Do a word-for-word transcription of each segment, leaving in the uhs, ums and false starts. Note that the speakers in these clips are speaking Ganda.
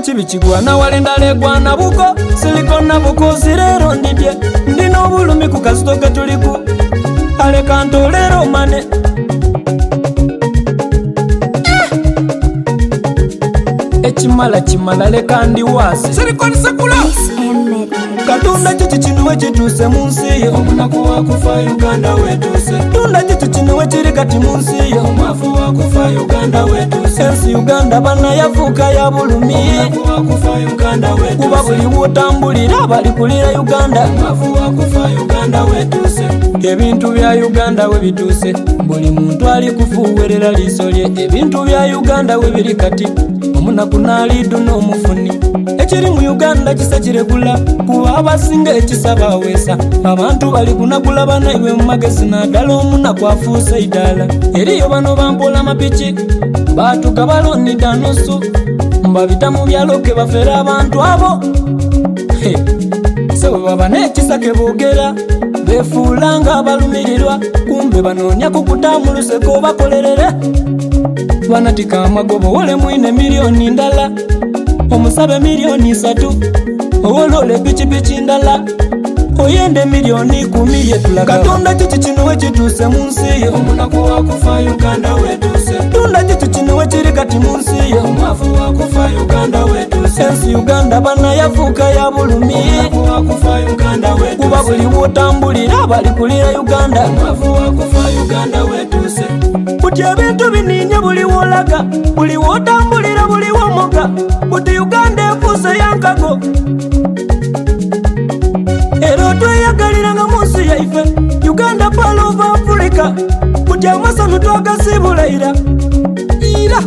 Chibikigwa na walenda legwa na buko siliko na buko zirero ndidye ndino obulumi ku kasito katuliku aleka ntolero mane Echimala chimala leka ndi wasi siliko nisekula Katunda chichi chinuwe chituse munsi yo Omunaku wakufa Uganda wetuse Tunda chichi chinuwe chiri kati munsi yo Omwafu wakufa Uganda wetuse Ensi Uganda bana yafuka ya bulumi Omunaku wakufa Uganda wetuse Kuba buli wotambulira bali kulira Uganda Omwafu wakufa Uganda wetuse Ebintu bya Uganda we bituse Buli muntu ali kufuwerera lisolye Ebintu bya Uganda we biri kati Omunaku nalidu n'omufuni Ekiri mu Uganda kisa kiregula kuba abasinga ekisaba wesa abantu bali kunagula bana iwe mu magezi naddala omunaku afuuse idala eriyo bano bampola mapiki batuga balonida nusu mbabita mu byalo ke bafera abantu abo sebo baba n'ekisa ke boogera befuulanga abalumirirwa kumbe banoonya kukutambuluseko bakolerere banatika amagobo wole mwine miliyoni ndala omusabe miliyoni isatu owolole pichi pichi ndala oyende miliyoni kumi yetulaga Katonda chichi chinuwe chituse munsi yo Omunaku wakufa Uganda wetuse Tunda chichi chinuwe chiri kati munsi yo Omwafu wakufa Uganda wetuse Ensi Uganda bana yafuka ya bulumi Omunaku wakufa Uganda wetuse Kuba buli wotambulira bali kulira Uganda Omwafu wakufa Uganda wetuse Buti ebintu bininye buli wolaga buli wotambulira buli womoga Buti Uganda efuse yankago Ero tweyagalira nga munsi yaife Uganda part of Africa Buti amasano twagasibula ira Ira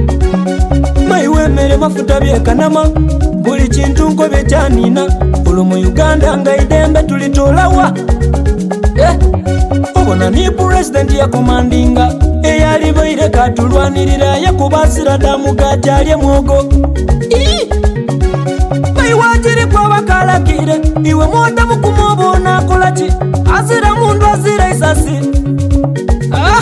Maiwe mere mafuta byekanama Buli kintu nko byejanina Ulu mu Uganda nga idembe tulitolawa Eh Obona ni president ya komandinga Eyali baire katulwanirira yakubasira damu gajalye mwogo Ii Maiwajiri kwa wakalakire Iwe mwota mukumobo na kolachi Azira mundu azira isasi Ah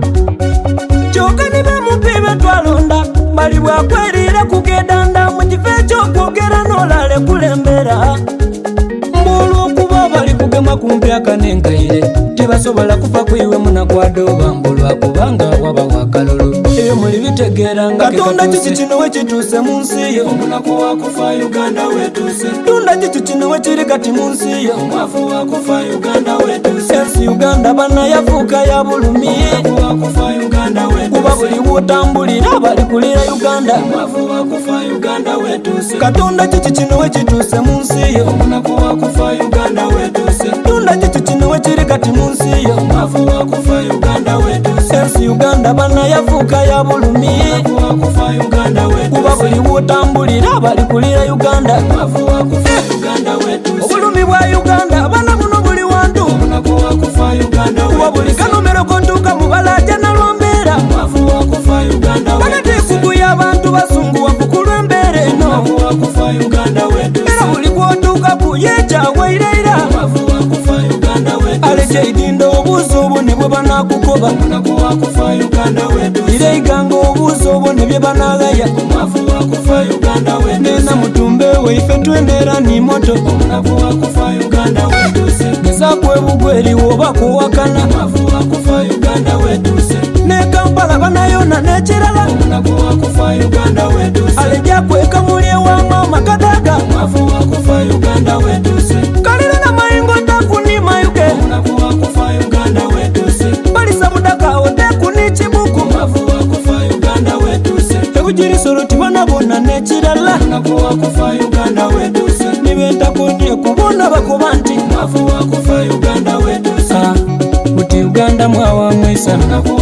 Choka nibe mupibe twalonda Bali wakwerire kugedanda Mujifecho kugera nolale kulembera Mbulu kuba bali kugema kumpya kanengaire Tibasobola kufa kwiwe munakwadoba Mbulu akubanga waba wakalolo Eyo muli bitegera nga Katonda chichi chinuwe chituse munsi yo Omunaku wakufa Uganda wetuse Tunda chichi chinuwe chiri kati munsi yo Omwafu wakufa Uganda wetuse Ensi Uganda bana yafuka ya bulumi Omunaku wakufa Uganda wetuse Kuba buli wotambulira bali kulira Uganda Omwafu wakufa Uganda wetuse Katonda chichi chinuwe chituse munsi yo Omunaku wakufa Uganda wetuse Tunda chichi chinuwe chiri kati munsi yo Omwafu wakufa Uganda wetuse Ensi Uganda bana yafuka ya bulumi Omunaku wakufa Uganda wetuse Kuba buli wotambulira bali kulira Uganda Omwafu wakufa Uganda wetuse Obulumi bwa Uganda bana buno buli wantu Omunaku wakufa Uganda wetuse Kuba buli kanomero kontuka mubalaja na lwombera Omwafu wakufa Uganda wetuse Bana tekugu y'abantu basungu wakukulu embere Omwafu wakufa Uganda wetuse Era buli kwotuka kuyeja weireira Omwafu wakufa Uganda wetuse Aleje idindo obuso obu nibwe banakukoba Omunaku wakufa Uganda wetuse Ireiganga obuso obu nibye banagaya Omwafu wakufa Uganda wetuse Nena mutumbe weife twendera ni moto Omunaku wakufa Uganda wetuse Neza kwebugweri woba kuwakana Omwafu wakufa Uganda wetuse Ne Kampala banayona nechirala Omunaku wakufa Uganda wetuse Aleja kweka mulye wa mama kadaga Omwafu wakufa Uganda wetuse Kalira na maingo takuni mayuke Omunaku wakufa Uganda wetuse Balisa mudaka otekuni chibuku Omwafu wakufa Uganda wetuse Ebujiri solo tibana bona nechirala Omunaku wakufa Uganda wetuse Nibenta konye kubona bakubanti Omwafu wakufa Uganda wetuse Buti Uganda mwawa mwisa Omunaku